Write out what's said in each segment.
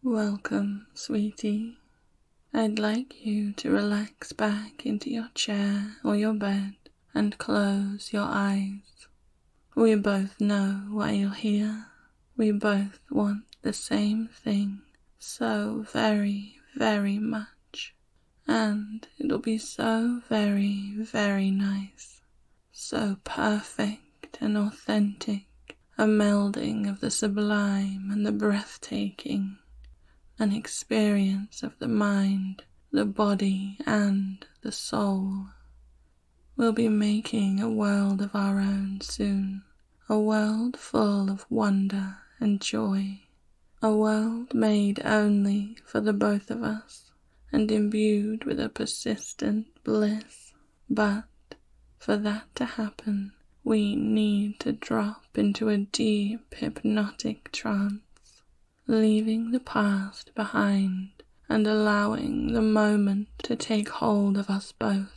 Welcome, sweetie. I'd like you to relax back into your chair or your bed and close your eyes. We both know why you're here. We both want the same thing so very, very much. And it'll be so very, very nice. So perfect and authentic, a melding of the sublime and the breathtaking. An experience of the mind, the body, and the soul. We'll be making a world of our own soon, a world full of wonder and joy, a world made only for the both of us and imbued with a persistent bliss. But for that to happen, we need to drop into a deep hypnotic trance, leaving the past behind and allowing the moment to take hold of us both.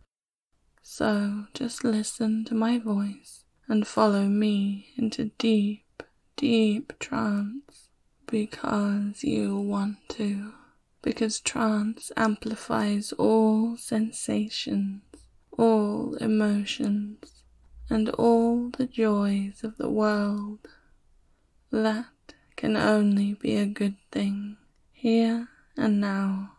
So just listen to my voice and follow me into deep, deep trance, because you want to, because trance amplifies all sensations, all emotions, and all the joys of the world. That can only be a good thing, here and now.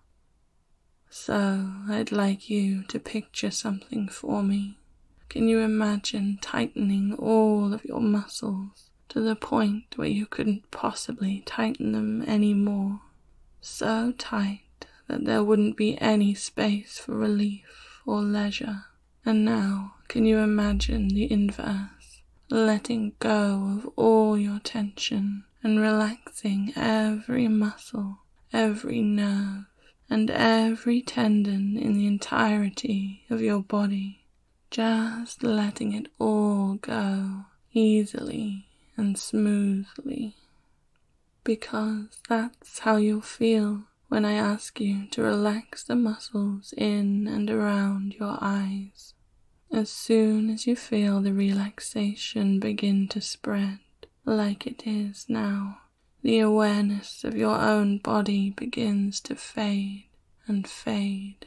So I'd like you to picture something for me. Can you imagine tightening all of your muscles to the point where you couldn't possibly tighten them anymore? So tight that there wouldn't be any space for relief or leisure. And now, can you imagine the inverse, letting go of all your tension and relaxing every muscle, every nerve, and every tendon in the entirety of your body, just letting it all go easily and smoothly. Because that's how you'll feel when I ask you to relax the muscles in and around your eyes. As soon as you feel the relaxation begin to spread, like it is now, the awareness of your own body begins to fade and fade.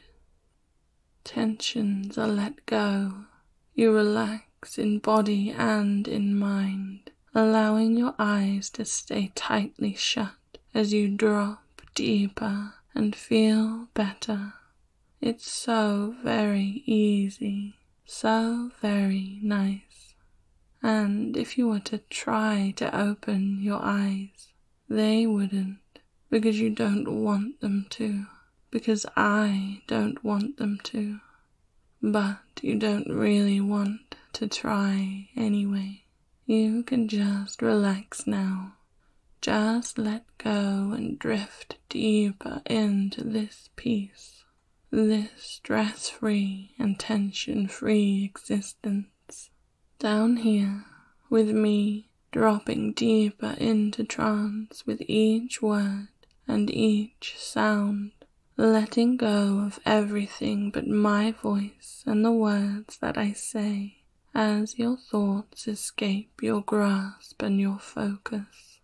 Tensions are let go. You relax in body and in mind, allowing your eyes to stay tightly shut as you drop deeper and feel better. It's so very easy, so very nice. And if you were to try to open your eyes, they wouldn't, because you don't want them to, because I don't want them to. But you don't really want to try anyway. You can just relax now. Just let go and drift deeper into this peace, this stress-free and tension-free existence. Down here, with me, dropping deeper into trance with each word and each sound, letting go of everything but my voice and the words that I say as your thoughts escape your grasp and your focus.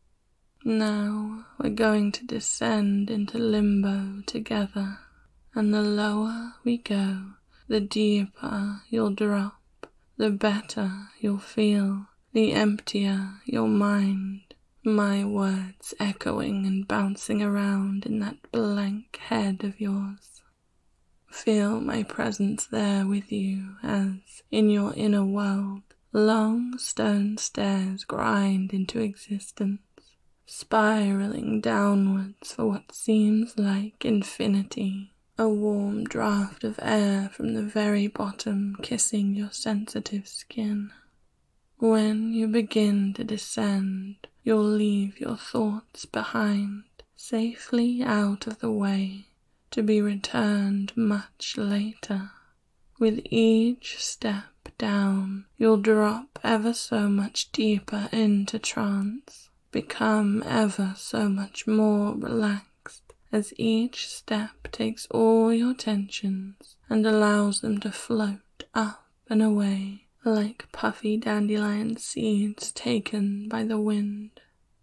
Now we're going to descend into limbo together, and the lower we go, the deeper you'll drop. The better you'll feel, the emptier your mind, my words echoing and bouncing around in that blank head of yours. Feel my presence there with you as, in your inner world, long stone stairs grind into existence, spiraling downwards for what seems like infinity. A warm draft of air from the very bottom kissing your sensitive skin. When you begin to descend, you'll leave your thoughts behind, safely out of the way, to be returned much later. With each step down, you'll drop ever so much deeper into trance, become ever so much more relaxed, as each step takes all your tensions and allows them to float up and away like puffy dandelion seeds taken by the wind.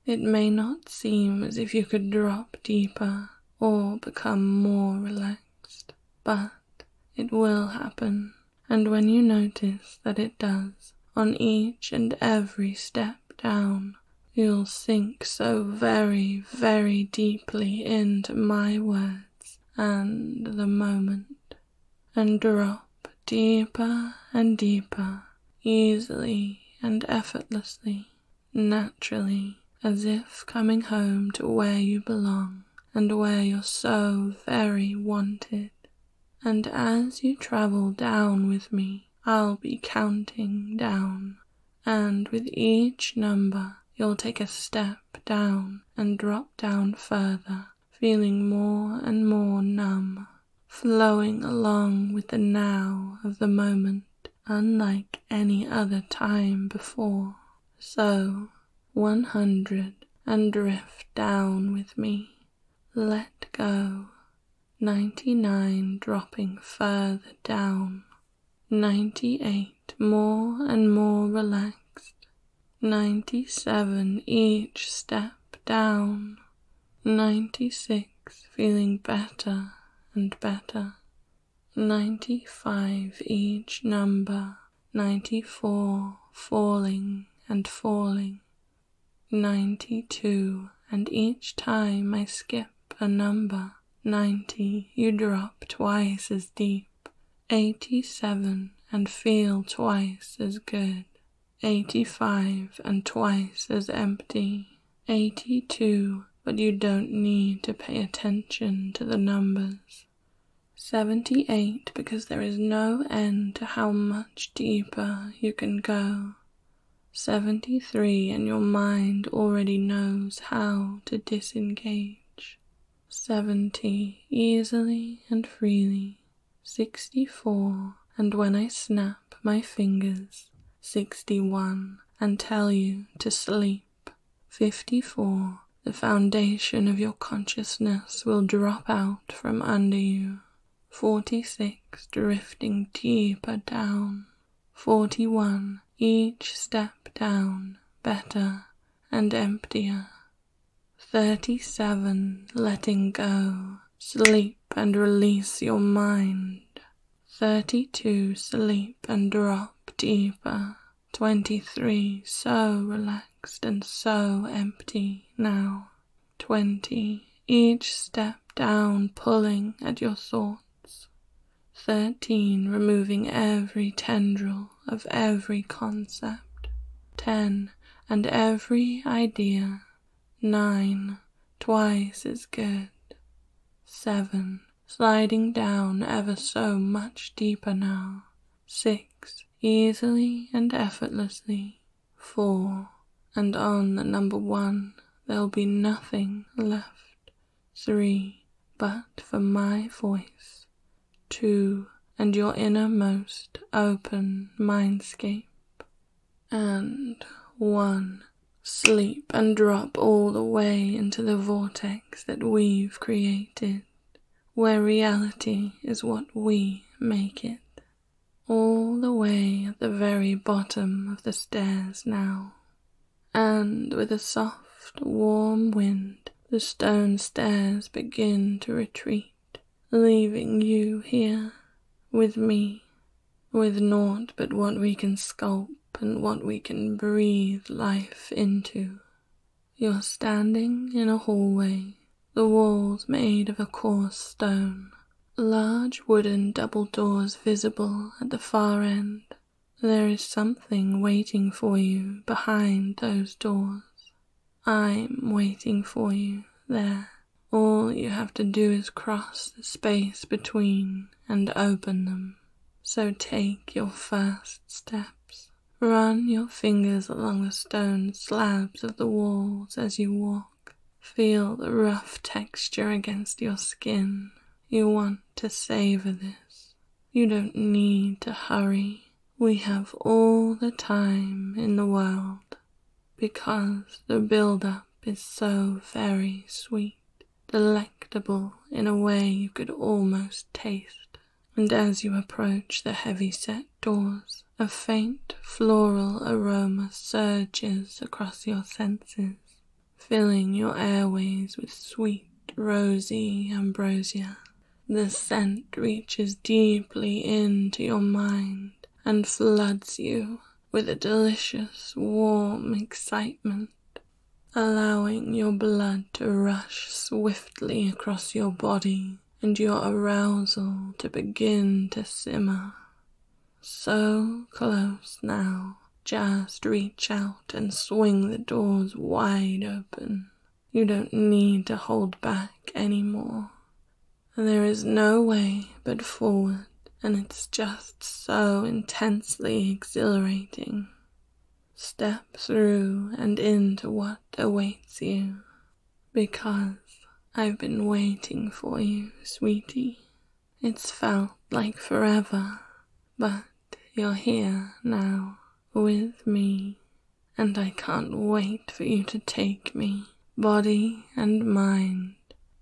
It may not seem as if you could drop deeper or become more relaxed, but it will happen, and when you notice that it does, on each and every step down, you'll sink so very, very deeply into my words and the moment, and drop deeper and deeper, easily and effortlessly, naturally, as if coming home to where you belong and where you're so very wanted. And as you travel down with me, I'll be counting down, and with each number you'll take a step down and drop down further, feeling more and more numb, flowing along with the now of the moment, unlike any other time before. So, 100, and drift down with me. Let go. 99, dropping further down. 98, more and more relaxed. 97, each step down. 96, feeling better and better. 95, each number. 94, falling and falling. 92, and each time I skip a number. 90, you drop twice as deep. 87, and feel twice as good. 85, and twice as empty. 82, but you don't need to pay attention to the numbers. 78, because there is no end to how much deeper you can go. 73, and your mind already knows how to disengage. 70, easily and freely. 64, and when I snap my fingers. 61, and tell you to sleep. 54, the foundation of your consciousness will drop out from under you. 46, drifting deeper down. 41, each step down, better and emptier. 37, letting go, sleep and release your mind. 32, sleep and drop deeper. 23, so relaxed and so empty now. 20, each step down pulling at your thoughts. 13, removing every tendril of every concept. 10, and every idea. 9, twice as good. 7, sliding down ever so much deeper now. 6, easily and effortlessly. 4, and on the number 1 there'll be nothing left. 3, but for my voice. 2, and your innermost open mindscape. And 1, sleep and drop all the way into the vortex that we've created, where reality is what we make it. All the way at the very bottom of the stairs now, and with a soft, warm wind, the stone stairs begin to retreat, leaving you here with me, with naught but what we can sculpt and what we can breathe life into. You're standing in a hallway, the walls made of a coarse stone, large wooden double doors visible at the far end. There is something waiting for you behind those doors. I'm waiting for you there. All you have to do is cross the space between and open them. So take your first steps. Run your fingers along the stone slabs of the walls as you walk. Feel the rough texture against your skin. You want to savor this. You don't need to hurry. We have all the time in the world, because the build-up is so very sweet, delectable in a way you could almost taste. And as you approach the heavy-set doors, a faint floral aroma surges across your senses. filling your airways with sweet, rosy ambrosia. The scent reaches deeply into your mind and floods you with a delicious, warm excitement, allowing your blood to rush swiftly across your body and your arousal to begin to simmer. So close now, just reach out and swing the doors wide open. You don't need to hold back anymore. There is no way but forward, and it's just so intensely exhilarating. Step through and into what awaits you, because I've been waiting for you, sweetie. It's felt like forever, but you're here now with me, and I can't wait for you to take me, body and mind.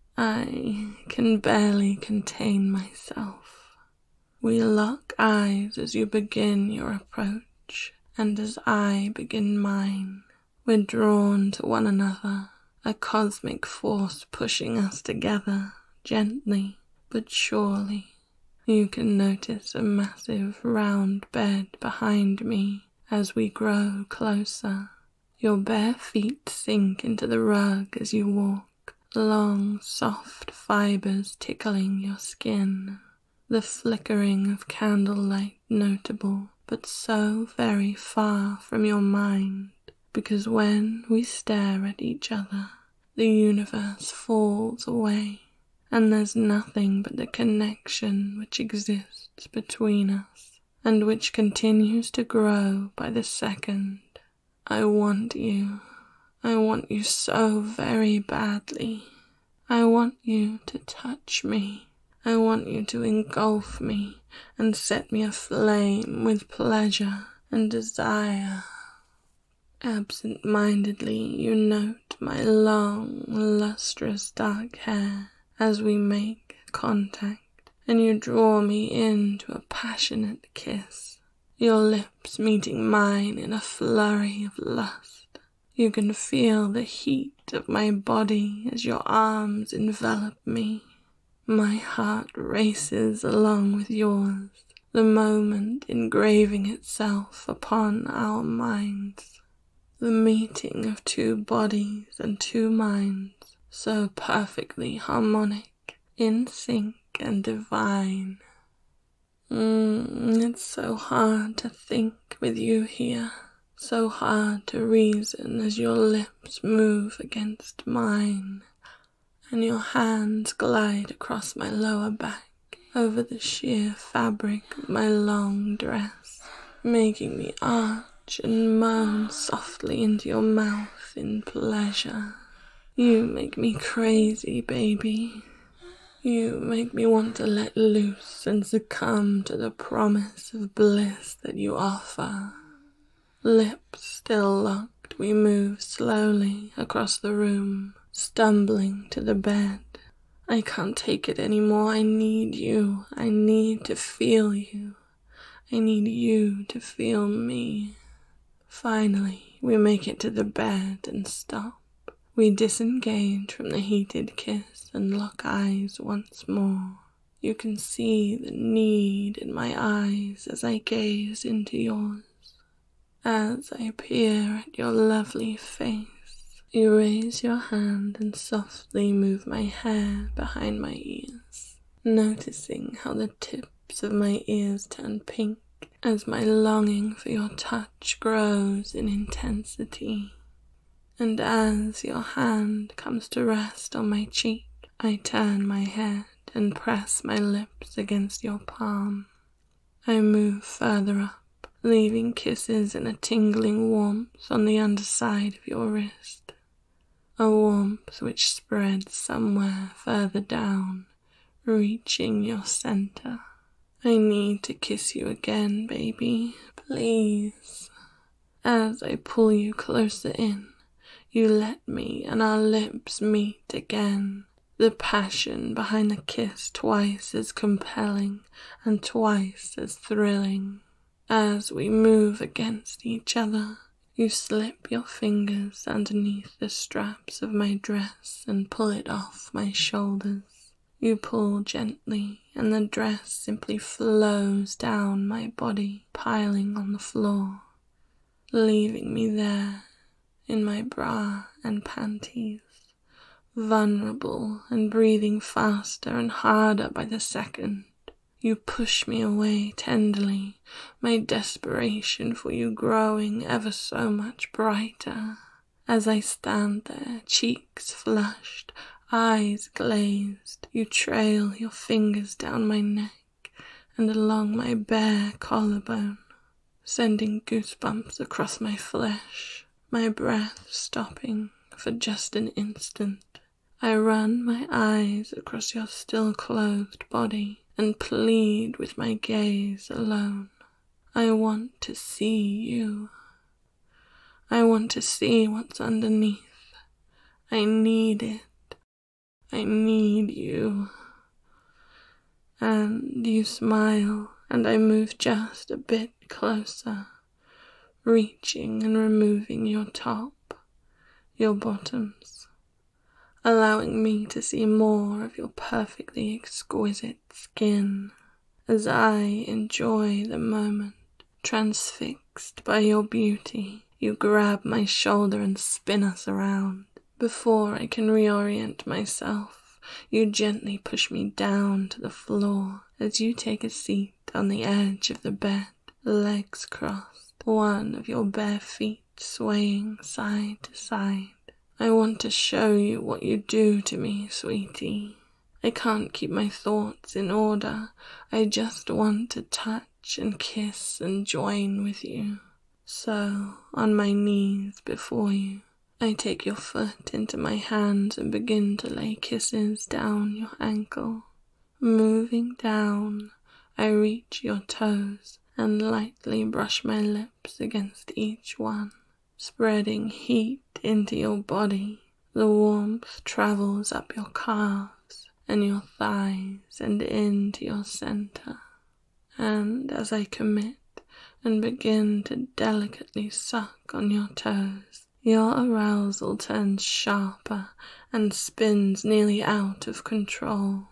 I can barely contain myself. We lock eyes as you begin your approach, and as I begin mine. We're drawn to one another, a cosmic force pushing us together, gently but surely. You can notice a massive round bed behind me as we grow closer. Your bare feet sink into the rug as you walk, long, soft fibers tickling your skin. The flickering of candlelight notable, but so very far from your mind, because when we stare at each other, the universe falls away, and there's nothing but the connection which exists between us, and which continues to grow by the second. I want you. I want you so very badly. I want you to touch me. I want you to engulf me and set me aflame with pleasure and desire. Absent-mindedly you note my long, lustrous dark hair as we make contact, and you draw me into a passionate kiss, your lips meeting mine in a flurry of lust. You can feel the heat of my body as your arms envelop me. My heart races along with yours, the moment engraving itself upon our minds. The meeting of two bodies and two minds, so perfectly harmonic, in sync and divine. It's so hard to think with you here, so hard to reason as your lips move against mine, and your hands glide across my lower back, over the sheer fabric of my long dress, making me arch and moan softly into your mouth in pleasure. You make me crazy, baby. You make me want to let loose and succumb to the promise of bliss that you offer. Lips still locked, we move slowly across the room, stumbling to the bed. I can't take it anymore. I need you. I need to feel you. I need you to feel me. Finally, we make it to the bed and stop. We disengage from the heated kiss and lock eyes once more. You can see the need in my eyes as I gaze into yours. As I peer at your lovely face, you raise your hand and softly move my hair behind my ears, noticing how the tips of my ears turn pink as my longing for your touch grows in intensity. And as your hand comes to rest on my cheek, I turn my head and press my lips against your palm. I move further up, leaving kisses and a tingling warmth on the underside of your wrist. A warmth which spreads somewhere further down, reaching your center. I need to kiss you again, baby, please. As I pull you closer in, you let me and our lips meet again. The passion behind the kiss twice as compelling and twice as thrilling. As we move against each other, You slip your fingers underneath the straps of my dress and pull it off my shoulders. You pull gently, and the dress simply flows down my body, piling on the floor, leaving me there in my bra and panties, vulnerable and breathing faster and harder by the second. You push me away tenderly, my desperation for you growing ever so much brighter. As I stand there, cheeks flushed, eyes glazed, you trail your fingers down my neck and along my bare collarbone, sending goosebumps across my flesh, my breath stopping for just an instant. I run my eyes across your still-clothed body and plead with my gaze alone. I want to see you. I want to see what's underneath. I need it. I need you. And you smile, and I move just a bit closer, reaching and removing your top, your bottoms, allowing me to see more of your perfectly exquisite skin as I enjoy the moment. Transfixed by your beauty, you grab my shoulder and spin us around. Before I can reorient myself, you gently push me down to the floor as you take a seat on the edge of the bed, legs crossed, one of your bare feet swaying side to side. I want to show you what you do to me, sweetie. I can't keep my thoughts in order. I just want to touch and kiss and join with you. So, on my knees before you, I take your foot into my hands and begin to lay kisses down your ankle. Moving down, I reach your toes and lightly brush my lips against each one, spreading heat into your body. The warmth travels up your calves and your thighs and into your center. And as I commit and begin to delicately suck on your toes, your arousal turns sharper and spins nearly out of control.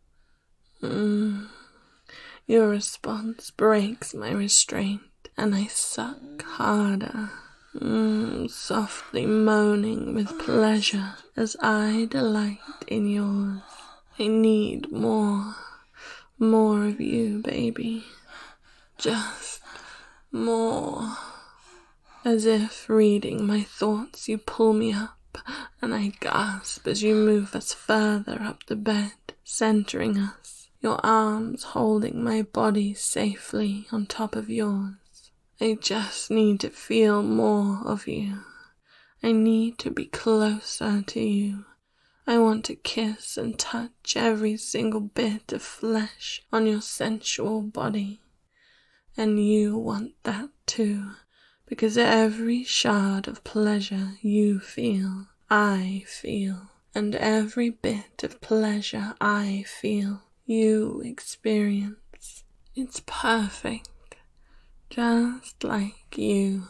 Your response breaks my restraint, and I suck harder, softly moaning with pleasure as I delight in yours. I need more of you, baby. Just more. As if reading my thoughts, you pull me up, and I gasp as you move us further up the bed, centering us, your arms holding my body safely on top of yours. I just need to feel more of you. I need to be closer to you. I want to kiss and touch every single bit of flesh on your sensual body. And you want that too. Because every shard of pleasure you feel, I feel, and every bit of pleasure I feel, you experience. It's perfect, just like you.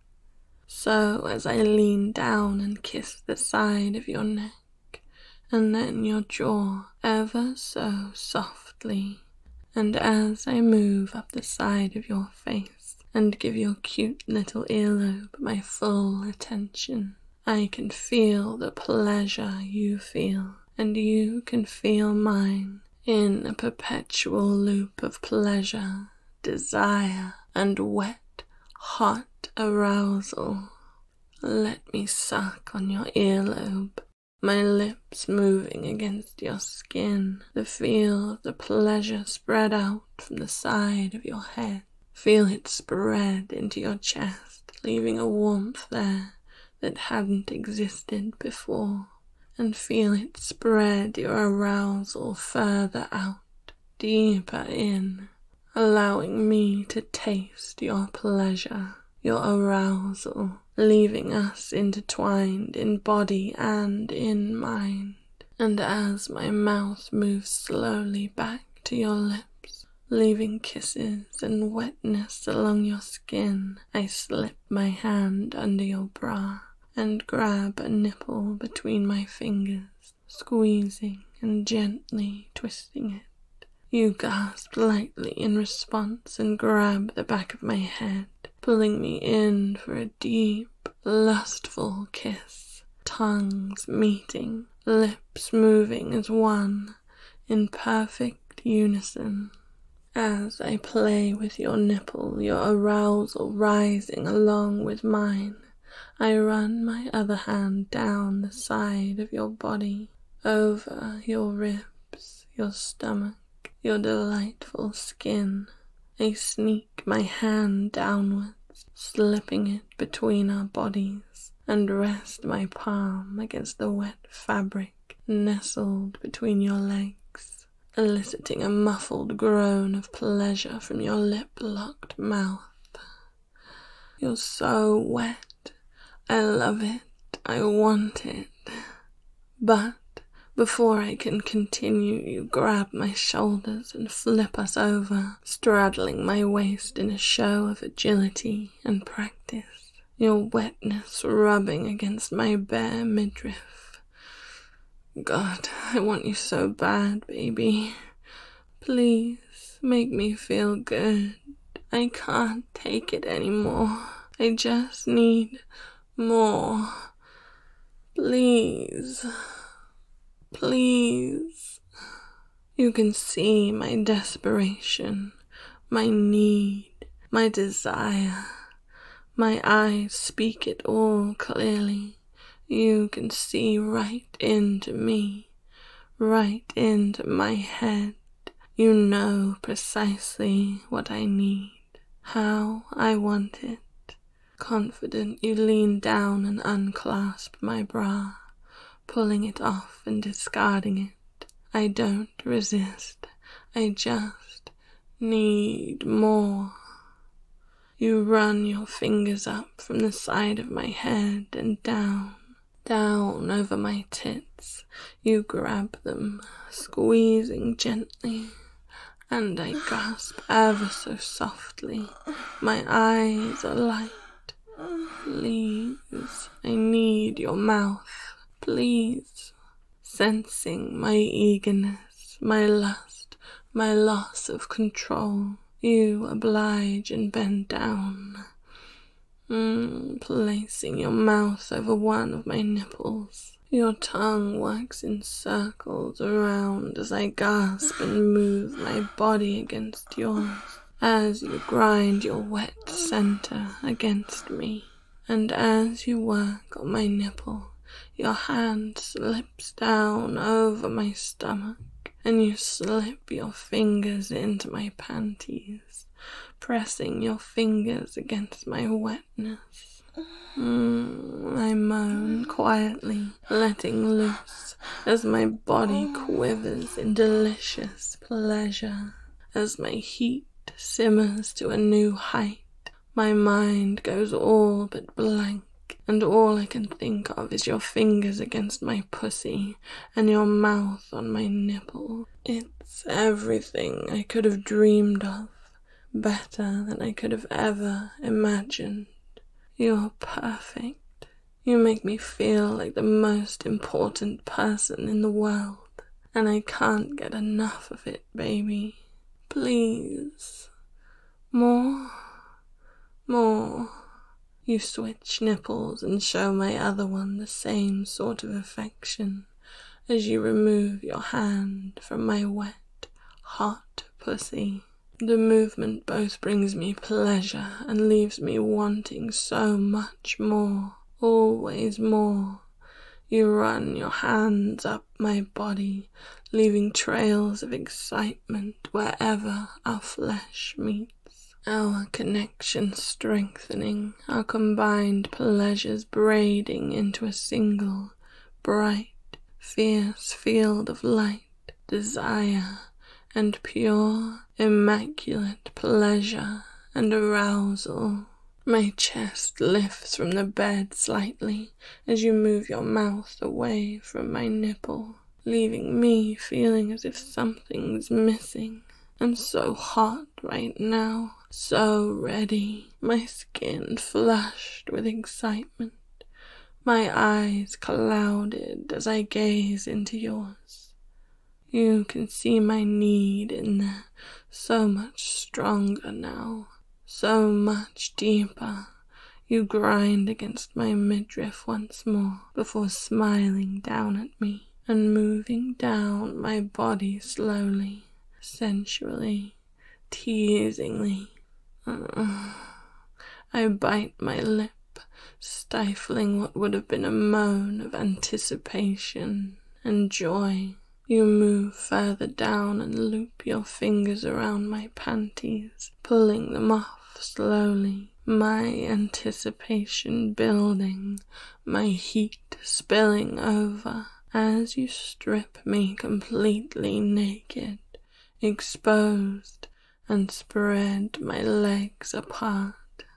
So as I lean down and kiss the side of your neck, and then your jaw ever so softly, and as I move up the side of your face, and give your cute little earlobe my full attention, I can feel the pleasure you feel, and you can feel mine in a perpetual loop of pleasure, desire, and wet, hot arousal. Let me suck on your earlobe, my lips moving against your skin, the feel of the pleasure spread out from the side of your head. Feel it spread into your chest, leaving a warmth there that hadn't existed before. And feel it spread your arousal further out, deeper in, allowing me to taste your pleasure, your arousal, leaving us intertwined in body and in mind. And as my mouth moves slowly back to your lips, leaving kisses and wetness along your skin. I slip my hand under your bra and grab a nipple between my fingers, squeezing and gently twisting it. You gasp lightly in response and grab the back of my head, pulling me in for a deep, lustful kiss, tongues meeting, lips moving as one, in perfect unison. As I play with your nipple, your arousal rising along with mine, I run my other hand down the side of your body, over your ribs, your stomach, your delightful skin. I sneak my hand downwards, slipping it between our bodies, and rest my palm against the wet fabric nestled between your legs, eliciting a muffled groan of pleasure from your lip-locked mouth. You're so wet. I love it. I want it. But before I can continue, you grab my shoulders and flip us over, straddling my waist in a show of agility and practice, your wetness rubbing against my bare midriff. God, I want you so bad, baby. Please, make me feel good. I can't take it anymore. I just need more. Please. Please. You can see my desperation, my need, my desire. My eyes speak it all clearly. You can see right into me, right into my head. You know precisely what I need, how I want it. Confident, you lean down and unclasp my bra, pulling it off and discarding it. I don't resist. I just need more. You run your fingers up from the side of my head and down over my tits. You grab them, squeezing gently, and I gasp ever so softly. My eyes are light. Please, I need your mouth. Please. Sensing my eagerness, my lust, my loss of control, you oblige and bend down, placing your mouth over one of my nipples. Your tongue works in circles around as I gasp and move my body against yours, as you grind your wet center against me. And as you work on my nipple, your hand slips down over my stomach, and you slip your fingers into my panties, pressing your fingers against my wetness. I moan quietly, letting loose as my body quivers in delicious pleasure. As my heat simmers to a new height, my mind goes all but blank, and all I can think of is your fingers against my pussy and your mouth on my nipple. It's everything I could have dreamed of, better than I could have ever imagined. You're perfect. You make me feel like the most important person in the world, and I can't get enough of it, baby. Please. More. You switch nipples and show my other one the same sort of affection as you remove your hand from my wet, hot pussy. The movement both brings me pleasure and leaves me wanting so much more, always more. You run your hands up my body, leaving trails of excitement wherever our flesh meets. Our connection strengthening, our combined pleasures braiding into a single, bright, fierce field of light, desire, and pure, immaculate pleasure and arousal. My chest lifts from the bed slightly as you move your mouth away from my nipple, leaving me feeling as if something's missing. I'm so hot right now, so ready, my skin flushed with excitement, my eyes clouded as I gaze into yours. You can see my need in there, so much stronger now, so much deeper. You grind against my midriff once more before smiling down at me and moving down my body slowly, sensually, teasingly. I bite my lip, stifling what would have been a moan of anticipation and joy. You move further down and loop your fingers around my panties, pulling them off slowly, my anticipation building, my heat spilling over as you strip me completely naked, exposed, and spread my legs apart.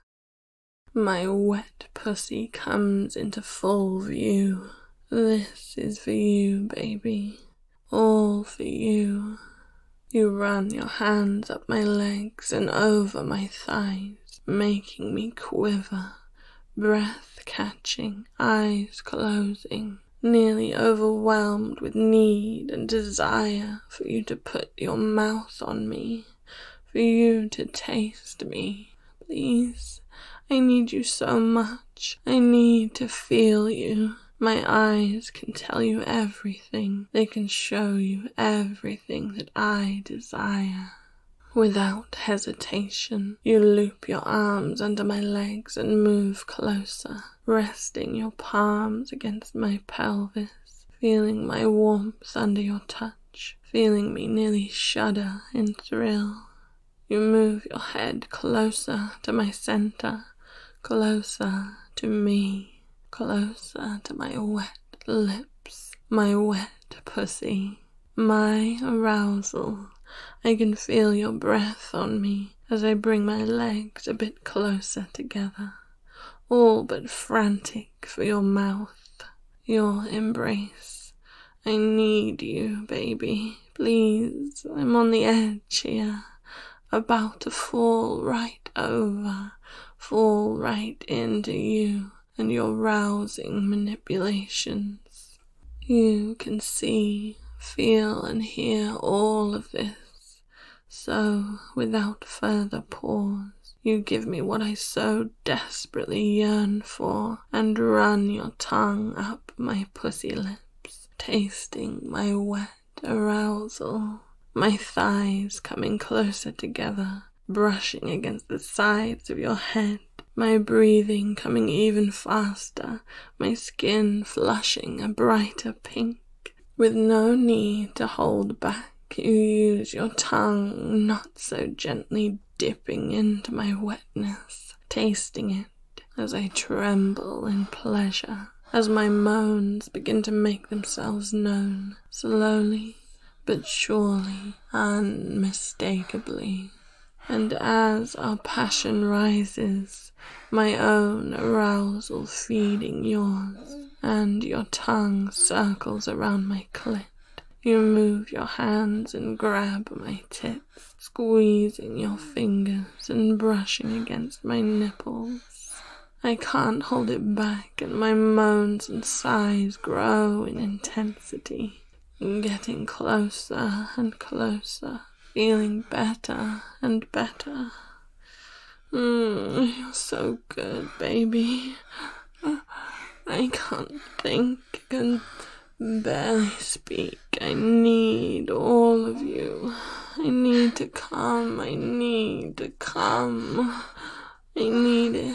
My wet pussy comes into full view. This is for you, baby. All for you. You run your hands up my legs and over my thighs, making me quiver, breath catching, eyes closing, nearly overwhelmed with need and desire for you to put your mouth on me, for you to taste me. Please, I need you so much. I need to feel you. My eyes can tell you everything. They can show you everything that I desire. Without hesitation, you loop your arms under my legs and move closer, resting your palms against my pelvis, feeling my warmth under your touch, feeling me nearly shudder in thrill. You move your head closer to my center, closer to me, closer to my wet lips, my wet pussy, my arousal. I can feel your breath on me as I bring my legs a bit closer together, all but frantic for your mouth, your embrace. I need you, baby, please. I'm on the edge here, about to fall right over, fall right into you and your rousing manipulations. You can see, feel and hear all of this. So, without further pause, you give me what I so desperately yearn for and run your tongue up my pussy lips, tasting my wet arousal, my thighs coming closer together, brushing against the sides of your head, my breathing coming even faster, my skin flushing a brighter pink. With no need to hold back, you use your tongue not so gently dipping into my wetness, tasting it as I tremble in pleasure, as my moans begin to make themselves known, slowly but surely, unmistakably. And as our passion rises, my own arousal feeding yours, and your tongue circles around my clit, you move your hands and grab my tits, squeezing your fingers and brushing against my nipples. I can't hold it back, and my moans and sighs grow in intensity, getting closer and closer, feeling better and better. You're so good, baby. I can't think, can barely speak. I need all of you. I need to come. I need to come. I need it.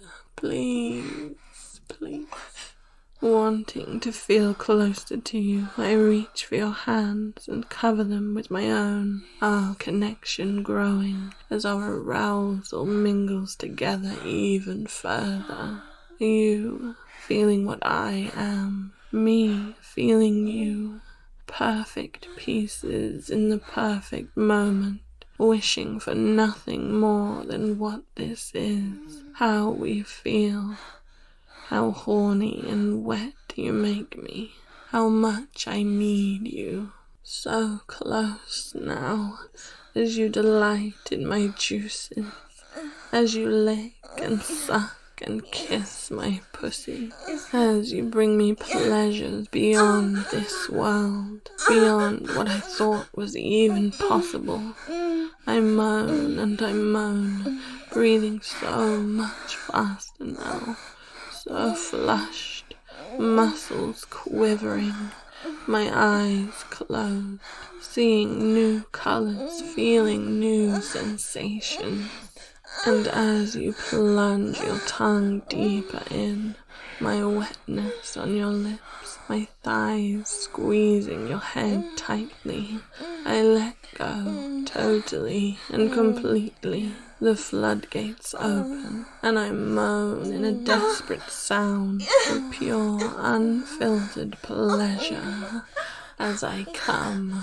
Please, please. Wanting to feel closer to you, I reach for your hands and cover them with my own, our connection growing as our arousal mingles together even further. You feeling what I am, me feeling you, perfect pieces in the perfect moment, wishing for nothing more than what this is, how we feel. How horny and wet you make me, how much I need you, So close now, as you delight in my juices, as you lick and suck and kiss my pussy, as you bring me pleasures beyond this world, beyond what I thought was even possible. I moan and I moan, breathing so much faster now, so flushed, muscles quivering, my eyes closed, seeing new colors, feeling new sensations. And as you plunge your tongue deeper in, my wetness on your lips, my thighs squeezing your head tightly, I let go totally and completely. The floodgates open, and I moan in a desperate sound of pure, unfiltered pleasure as I come,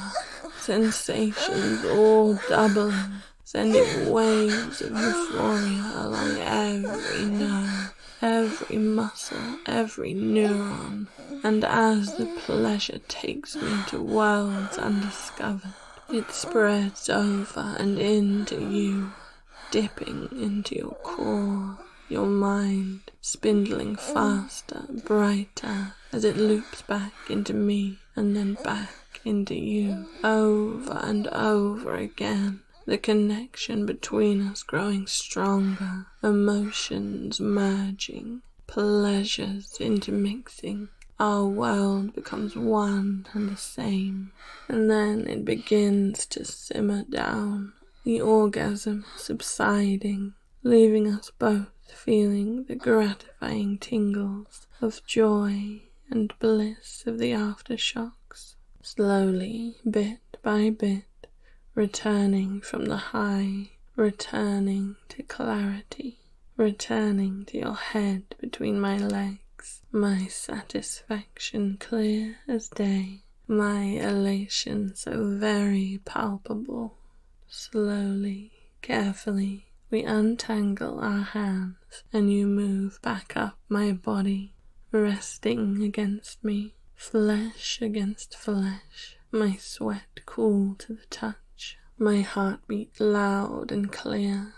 sensations all doubling, sending waves of euphoria along every nerve, every muscle, every neuron. And as the pleasure takes me to worlds undiscovered, it spreads over and into you, dipping into your core, your mind, spindling faster, brighter, as it loops back into me and then back into you, over and over again. The connection between us growing stronger, emotions merging, pleasures intermixing. Our world becomes one and the same, and then it begins to simmer down, the orgasm subsiding, leaving us both feeling the gratifying tingles of joy and bliss of the aftershocks, slowly, bit by bit, returning from the high, returning to clarity, returning to your head between my legs, my satisfaction clear as day, my elation so very palpable. Slowly, carefully, we untangle our hands, and you move back up my body, resting against me, flesh against flesh, my sweat cool to the touch, my heartbeat loud and clear.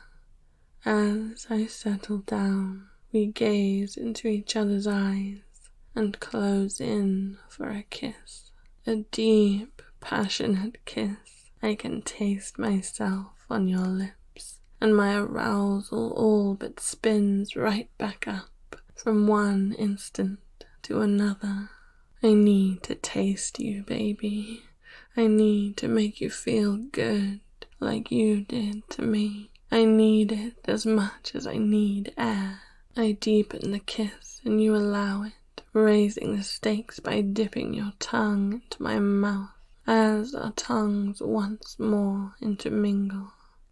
As I settle down, we gaze into each other's eyes and close in for a kiss, a deep, passionate kiss. I can taste myself on your lips, and my arousal all but spins right back up from one instant to another. I need to taste you, baby. I need to make you feel good like you did to me. I need it as much as I need air. I deepen the kiss and you allow it, raising the stakes by dipping your tongue into my mouth as our tongues once more intermingle.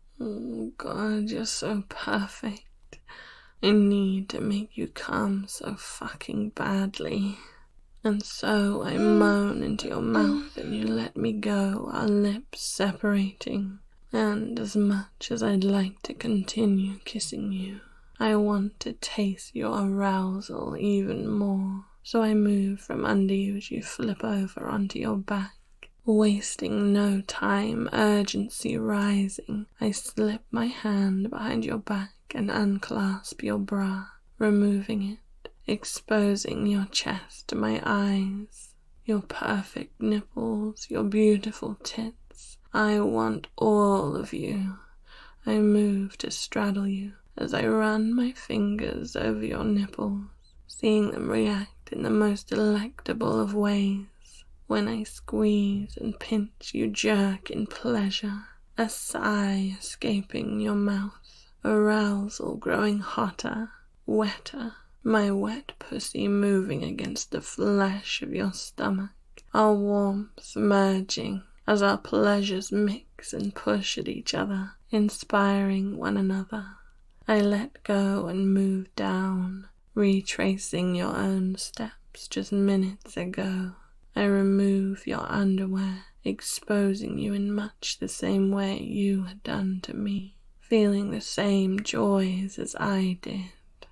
Oh God, you're so perfect. I need to make you come so fucking badly. And so I moan into your mouth and you let me go, our lips separating. And as much as I'd like to continue kissing you, I want to taste your arousal even more. So I move from under you as you flip over onto your back. Wasting no time, urgency rising, I slip my hand behind your back and unclasp your bra, removing it, exposing your chest to my eyes, your perfect nipples, your beautiful tits. I want all of you. I move to straddle you as I run my fingers over your nipples, seeing them react in the most delectable of ways. When I squeeze and pinch, you jerk in pleasure, a sigh escaping your mouth, arousal growing hotter, wetter, my wet pussy moving against the flesh of your stomach, our warmth merging as our pleasures mix and push at each other, inspiring one another. I let go and move down, retracing your own steps just minutes ago. I remove your underwear, exposing you in much the same way you had done to me, feeling the same joys as I did.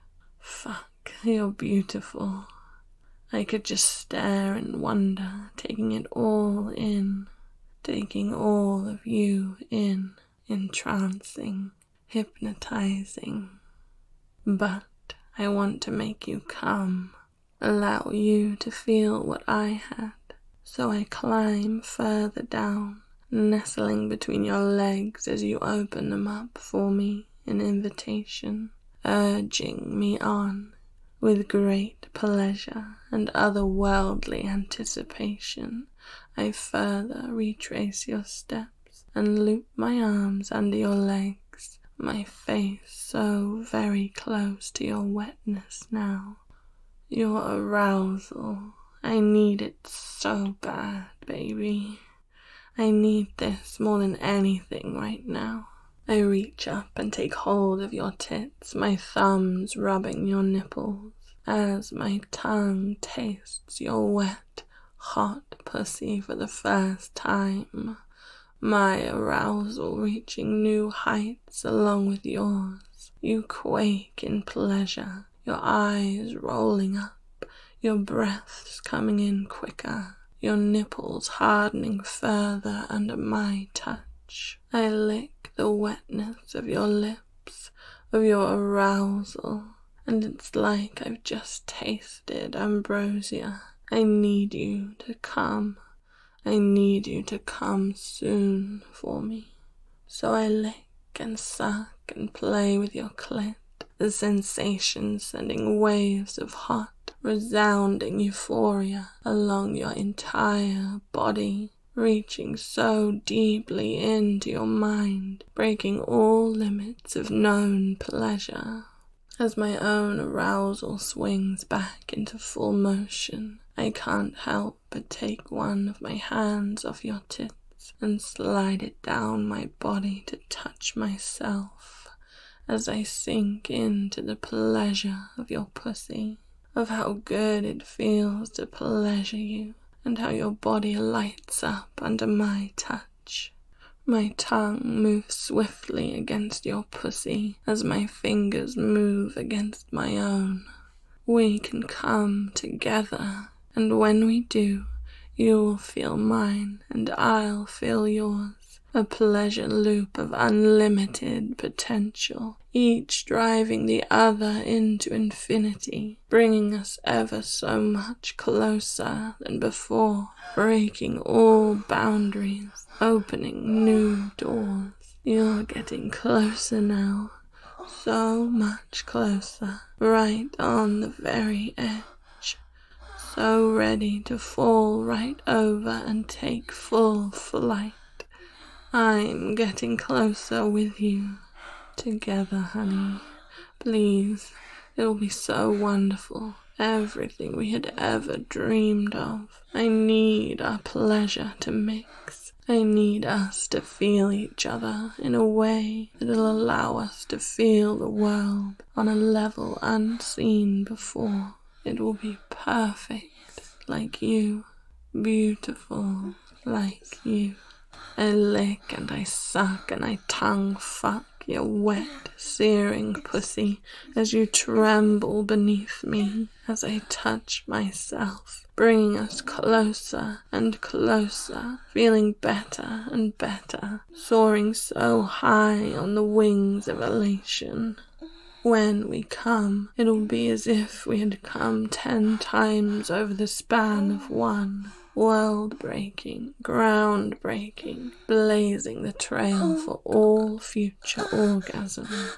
Fuck, you're beautiful. I could just stare and wonder, taking it all in. taking all of you in, entrancing, hypnotizing. But I want to make you come, allow you to feel what I had. So I climb further down, nestling between your legs as you open them up for me in invitation, urging me on with great pleasure and otherworldly anticipation. I further retrace your steps and loop my arms under your legs, my face so very close to your wetness now. Your arousal, I need it so bad, baby. I need this more than anything right now. I reach up and take hold of your tits, my thumbs rubbing your nipples, as my tongue tastes your wet, hot pussy for the first time, my arousal reaching new heights along with yours. You quake in pleasure, your eyes rolling up, your breaths coming in quicker, your nipples hardening further under my touch. I lick the wetness of your lips, of your arousal, and it's like I've just tasted ambrosia. I need you to come. I need you to come soon for me. So I lick and suck and play with your clit, the sensation sending waves of hot, resounding euphoria along your entire body, reaching so deeply into your mind, breaking all limits of known pleasure. As my own arousal swings back into full motion, I can't help but take one of my hands off your tits and slide it down my body to touch myself as I sink into the pleasure of your pussy, of how good it feels to pleasure you, and how your body lights up under my touch. My tongue moves swiftly against your pussy as my fingers move against my own. We can come together, and when we do, you'll feel mine and I'll feel yours. A pleasure loop of unlimited potential, each driving the other into infinity, bringing us ever so much closer than before, breaking all boundaries, opening new doors. You're getting closer now, so much closer, right on the very edge, so ready to fall right over and take full flight. I'm getting closer with you. Together, honey. Please, it'll be so wonderful. Everything we had ever dreamed of. I need our pleasure to mix. I need us to feel each other in a way that'll allow us to feel the world on a level unseen before. It will be perfect like you. Beautiful like you. I lick and I suck and I tongue fuck your wet, searing pussy as you tremble beneath me as I touch myself, bringing us closer and closer, feeling better and better, soaring so high on the wings of elation. When we come, it'll be as if we had come 10 times over the span of one. World-breaking, ground-breaking, blazing the trail for all future orgasms.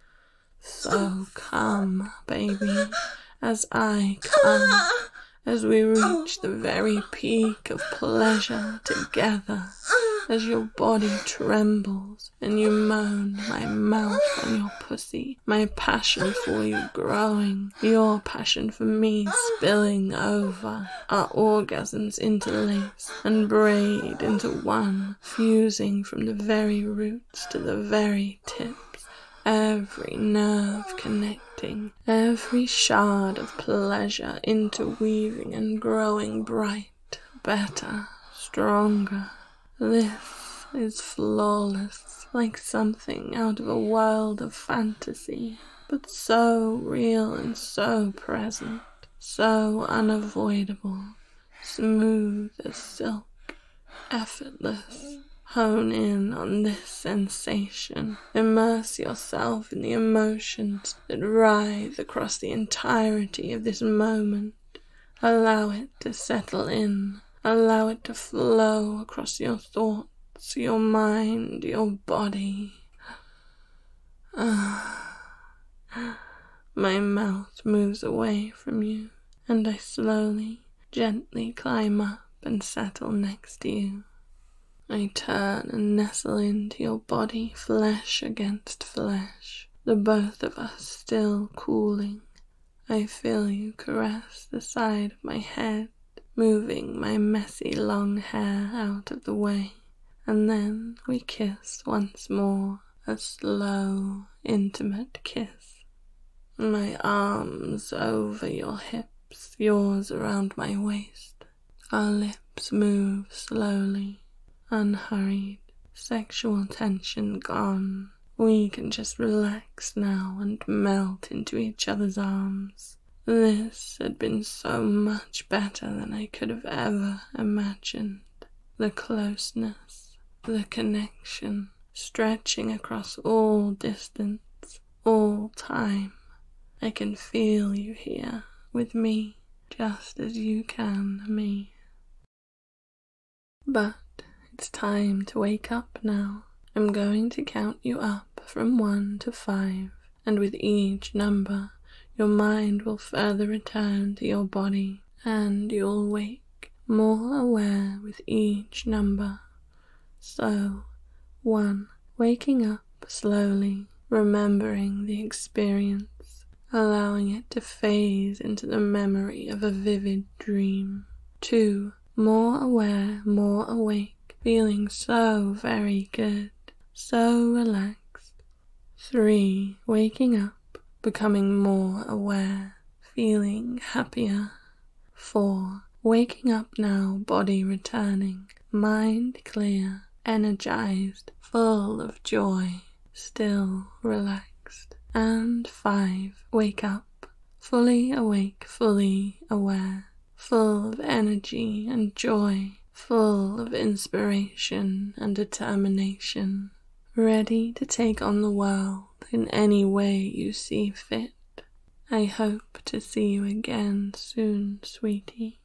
So come, baby, as I come, as we reach the very peak of pleasure together, as your body trembles and you moan, my mouth on your pussy, my passion for you growing, your passion for me spilling over, our orgasms interlace and braid into one, fusing from the very roots to the very tips, every nerve connecting, every shard of pleasure interweaving and growing bright, better, stronger. This is flawless, like something out of a world of fantasy, but so real and so present, so unavoidable, smooth as silk, effortless. Hone in on this sensation. Immerse yourself in the emotions that writhe across the entirety of this moment. Allow it to settle in. Allow it to flow across your thoughts, your mind, your body. My mouth moves away from you, and I slowly, gently climb up and settle next to you. I turn and nestle into your body, flesh against flesh, the both of us still cooling. I feel you caress the side of my head, moving my messy long hair out of the way, and then we kiss once more, a slow, intimate kiss. My arms over your hips, yours around my waist. Our lips move slowly, unhurried, sexual tension gone. We can just relax now and melt into each other's arms. This had been so much better than I could have ever imagined. The closeness, the connection, stretching across all distance, all time. I can feel you here with me, just as you can me. But it's time to wake up now. I'm going to count you up from 1 to 5, and with each number, your mind will further return to your body, and you'll wake more aware with each number. So, 1, waking up slowly, remembering the experience, allowing it to phase into the memory of a vivid dream. 2, more aware, more awake, feeling so very good, so relaxed. 3, waking up, becoming more aware, feeling happier. 4, waking up now, body returning, mind clear, energized, full of joy, still relaxed. And 5, wake up, fully awake, fully aware, full of energy and joy, full of inspiration and determination, ready to take on the world in any way you see fit. I hope to see you again soon, sweetie.